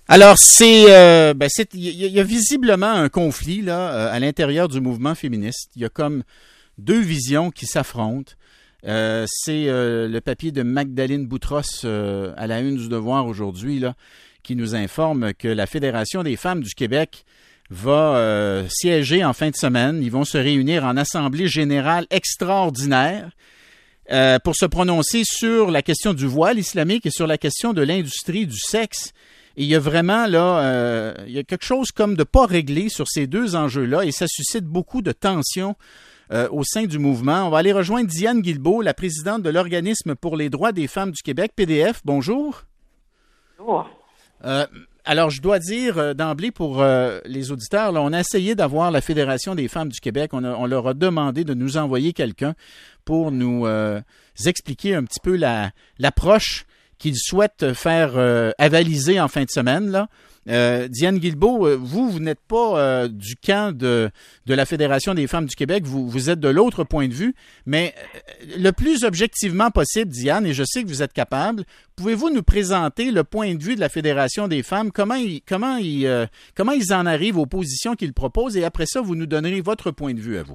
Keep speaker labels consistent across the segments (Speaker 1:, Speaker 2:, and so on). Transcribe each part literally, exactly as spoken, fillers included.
Speaker 1: Alors, c'est, euh, ben, c'est, il y, y a visiblement un conflit là à l'intérieur du mouvement féministe. Il y a comme deux visions qui s'affrontent. Euh, c'est euh, le papier de Magdalene Boutros euh, à la une du Devoir aujourd'hui là, qui nous informe que la Fédération des femmes du Québec va euh, siéger en fin de semaine. Ils vont se réunir en assemblée générale extraordinaire euh, pour se prononcer sur la question du voile islamique et sur la question de l'industrie du sexe. Et il y a vraiment là, euh, il y a quelque chose comme de pas réglé sur ces deux enjeux-là et ça suscite beaucoup de tensions Euh, au sein du mouvement. On va aller rejoindre Diane Guilbeault, la présidente de l'Organisme pour les droits des femmes du Québec, P D F. Bonjour.
Speaker 2: Bonjour.
Speaker 1: Euh, alors, je dois dire euh, d'emblée pour euh, les auditeurs, là, on a essayé d'avoir la Fédération des femmes du Québec. On, a, on leur a demandé de nous envoyer quelqu'un pour nous euh, expliquer un petit peu la, l'approche qu'ils souhaitent faire euh, avaliser en fin de semaine, là. Euh, Diane Guilbeault, vous, vous n'êtes pas euh, du camp de, de la Fédération des femmes du Québec, vous, vous êtes de l'autre point de vue, mais euh, le plus objectivement possible, Diane, et je sais que vous êtes capable, pouvez-vous nous présenter le point de vue de la Fédération des femmes, comment ils, comment ils, euh, comment ils en arrivent aux positions qu'ils proposent, et après ça, vous nous donnerez votre point de vue à vous.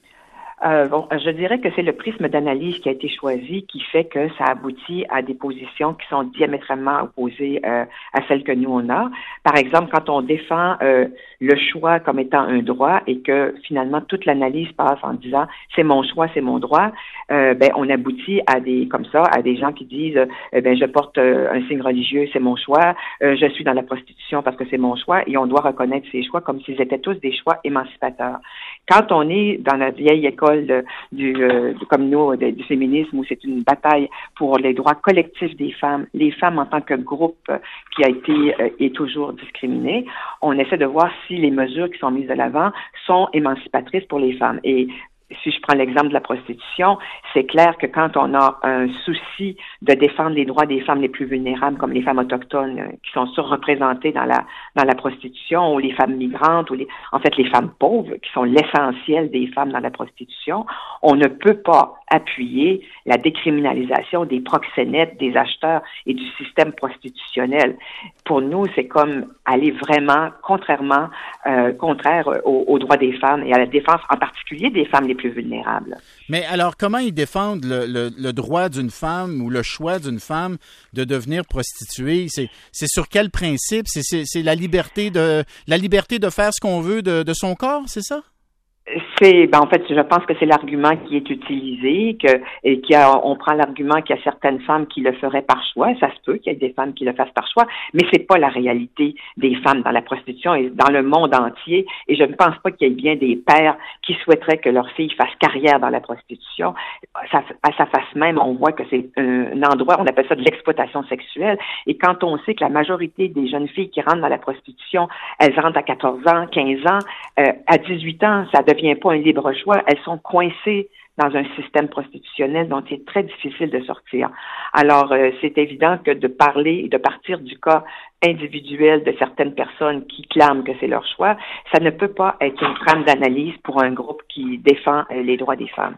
Speaker 2: Euh, bon, je dirais que c'est le prisme d'analyse qui a été choisi qui fait que ça aboutit à des positions qui sont diamétralement opposées euh, à celles que nous on a. Par exemple, quand on défend euh, le choix comme étant un droit et que finalement toute l'analyse passe en disant c'est mon choix, c'est mon droit, euh, ben on aboutit à des comme ça à des gens qui disent euh, ben je porte euh, un signe religieux, c'est mon choix, euh, je suis dans la prostitution parce que c'est mon choix et on doit reconnaître ces choix comme s'ils étaient tous des choix émancipateurs. Quand on est dans la vieille école De, du, euh, comme nous, de, du féminisme, où c'est une bataille pour les droits collectifs des femmes, les femmes en tant que groupe euh, qui a été euh, et toujours discriminé, on essaie de voir si les mesures qui sont mises de l'avant sont émancipatrices pour les femmes. Et si je prends l'exemple de la prostitution, c'est clair que quand on a un souci de défendre les droits des femmes les plus vulnérables, comme les femmes autochtones euh, qui sont surreprésentées dans la dans la prostitution, ou les femmes migrantes, ou les en fait les femmes pauvres, qui sont l'essentiel des femmes dans la prostitution, on ne peut pas appuyer la décriminalisation des proxénètes, des acheteurs et du système prostitutionnel. Pour nous, c'est comme aller vraiment contrairement, euh, contraire aux, aux droits des femmes et à la défense en particulier des femmes les plus vulnérables.
Speaker 1: Mais alors, comment ils défendent le, le, le droit d'une femme ou le choix d'une femme de devenir prostituée? C'est, c'est sur quel principe? C'est, c'est, c'est la liberté de la liberté de faire ce qu'on veut de, de son corps, c'est ça?
Speaker 2: C'est, ben en fait, je pense que c'est l'argument qui est utilisé, que et qui a, on prend l'argument qu'il y a certaines femmes qui le feraient par choix. Ça se peut qu'il y ait des femmes qui le fassent par choix, mais c'est pas la réalité des femmes dans la prostitution et dans le monde entier. Et je ne pense pas qu'il y ait bien des pères qui souhaiteraient que leurs filles fassent carrière dans la prostitution. Ça, à sa face même, on voit que c'est un, un endroit, on appelle ça de l'exploitation sexuelle. Et quand on sait que la majorité des jeunes filles qui rentrent dans la prostitution, elles rentrent à quatorze ans, quinze ans, euh, à dix-huit ans, ça devient pas un libre choix, elles sont coincées dans un système prostitutionnel dont il est très difficile de sortir. Alors, euh, c'est évident que de parler, de partir du cas individuel de certaines personnes qui clament que c'est leur choix, ça ne peut pas être une trame d'analyse pour un groupe qui défend euh, les droits des femmes.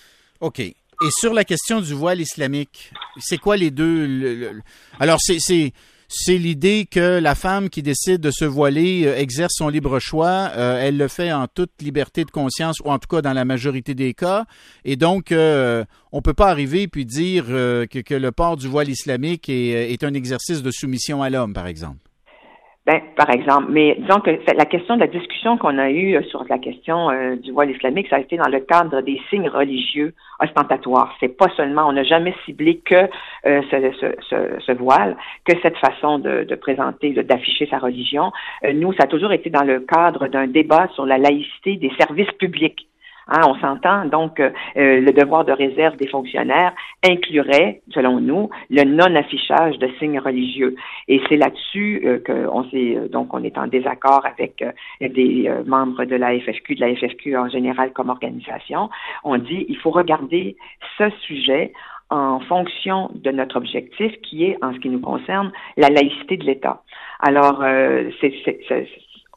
Speaker 1: OK. Et sur la question du voile islamique, c'est quoi les deux... Le, le, alors, c'est... c'est... C'est l'idée que la femme qui décide de se voiler euh, exerce son libre choix. Euh, elle le fait en toute liberté de conscience, ou en tout cas dans la majorité des cas. Et donc, euh, on peut pas arriver puis dire euh, que, que le port du voile islamique est, est un exercice de soumission à l'homme, par exemple.
Speaker 2: Ben, par exemple, mais disons que la question de la discussion qu'on a eue sur la question euh, du voile islamique, ça a été dans le cadre des signes religieux ostentatoires. C'est pas seulement, on n'a jamais ciblé que euh, ce, ce, ce, ce voile, que cette façon de, de présenter, de, d'afficher sa religion. Euh, nous, ça a toujours été dans le cadre d'un débat sur la laïcité des services publics. Hein, on s'entend, donc euh, le devoir de réserve des fonctionnaires inclurait, selon nous, le non-affichage de signes religieux. Et c'est là-dessus euh, qu'on s'est, donc on est en désaccord avec euh, des euh, membres de la F F Q, de la F F Q en général comme organisation. On dit il faut regarder ce sujet en fonction de notre objectif qui est, en ce qui nous concerne, la laïcité de l'État. Alors, euh, c'est, c'est, c'est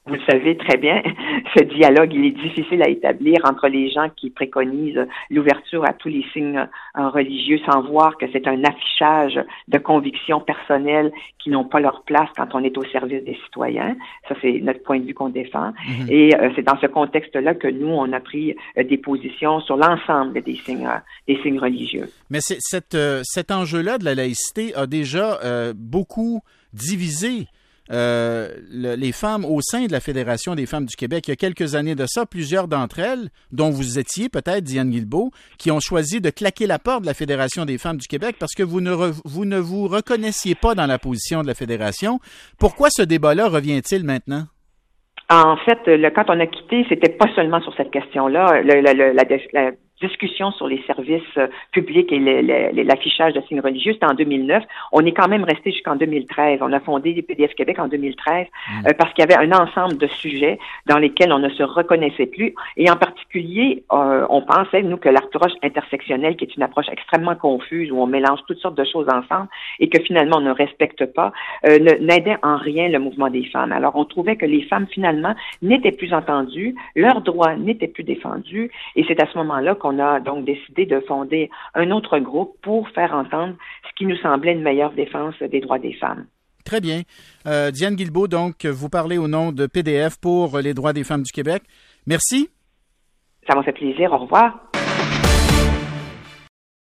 Speaker 2: Vous le savez très bien, ce dialogue, il est difficile à établir entre les gens qui préconisent l'ouverture à tous les signes euh, religieux sans voir que c'est un affichage de convictions personnelles qui n'ont pas leur place quand on est au service des citoyens. Ça, c'est notre point de vue qu'on défend. Mm-hmm. Et euh, c'est dans ce contexte-là que nous, on a pris euh, des positions sur l'ensemble des signes, euh, des signes religieux.
Speaker 1: Mais c'est, cette, euh, cet enjeu-là de la laïcité a déjà euh, beaucoup divisé Euh, le, les femmes au sein de la Fédération des femmes du Québec. Il y a quelques années de ça, plusieurs d'entre elles, dont vous étiez peut-être, Diane Guilbeault, qui ont choisi de claquer la porte de la Fédération des femmes du Québec parce que vous ne, re, vous, ne vous reconnaissiez pas dans la position de la Fédération. Pourquoi ce débat-là revient-il maintenant?
Speaker 2: En fait, le, quand on a quitté, c'était pas seulement sur cette question-là. Le, le, le, la, la discussion sur les services publics et le, le, l'affichage de signes religieux, c'était en deux mille neuf. On est quand même resté jusqu'en deux mille treize. On a fondé P D F Québec en deux mille treize mmh. euh, parce qu'il y avait un ensemble de sujets dans lesquels on ne se reconnaissait plus. Et en particulier, euh, on pensait, nous, que l'approche intersectionnelle, qui est une approche extrêmement confuse, où on mélange toutes sortes de choses ensemble et que finalement on ne respecte pas, euh, ne, n'aidait en rien le mouvement des femmes. Alors, on trouvait que les femmes, finalement, n'étaient plus entendues, leurs droits n'étaient plus défendus, et c'est à ce moment-là qu'on On a donc décidé de fonder un autre groupe pour faire entendre ce qui nous semblait une meilleure défense des droits des femmes.
Speaker 1: Très bien. Euh, Diane Guilbeault, donc, vous parlez au nom de P D F pour les droits des femmes du Québec. Merci.
Speaker 2: Ça m'a fait plaisir. Au revoir.